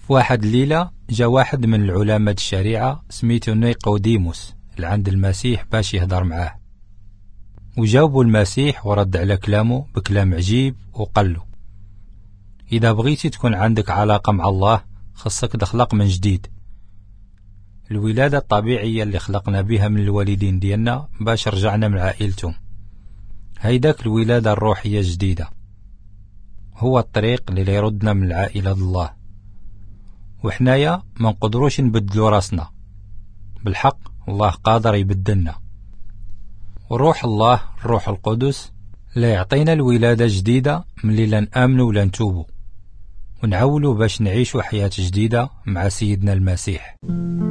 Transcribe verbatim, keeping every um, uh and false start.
في واحد الليلة جا واحد من العلماء الشريعة سميتو نيقوديموس لعند المسيح باش يهضر معاه، وجاوبوا المسيح ورد على كلامه بكلام عجيب وقال له: إذا بغيتي تكون عندك علاقة مع الله خصك تخلق من جديد. الولادة الطبيعية اللي خلقنا بها من الوالدين ديالنا باش رجعنا من عائلتهم، هيداك الولادة الروحية الجديدة هو الطريق اللي يردنا من العائلة الله. وحنايا ما نقدروش نبدلو راسنا، بالحق الله قادر يبدلنا، وروح الله الروح القدس لا يعطينا الولادة جديدة ملي لا نآمنوا ولا نتوبوا ونعولوا باش نعيشوا حياة جديدة مع سيدنا المسيح.